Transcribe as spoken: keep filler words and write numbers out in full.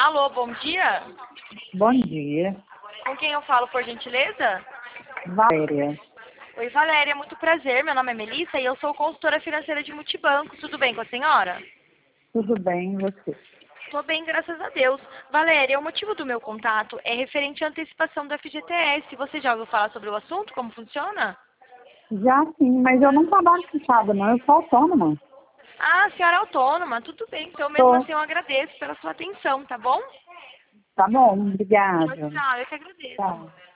Alô, bom dia. Bom dia, Com quem eu falo, por gentileza? Valéria. Oi, Valéria, muito prazer. Meu nome é Melissa e eu sou consultora financeira de multibanco. Tudo bem com a senhora? Tudo bem, e você? Tô bem, graças a Deus. Valéria, o motivo do meu contato é referente à antecipação do F G T S. Você já ouviu falar sobre o assunto? Como funciona? Já sim, mas eu não trabalho com sábado, não, eu sou autônoma. Ah, a senhora é autônoma. Tudo bem. Então, mesmo Tô. assim, eu agradeço pela sua atenção, tá bom? Tá bom, Tchau, obrigada. tchau. Eu que agradeço. Tchau.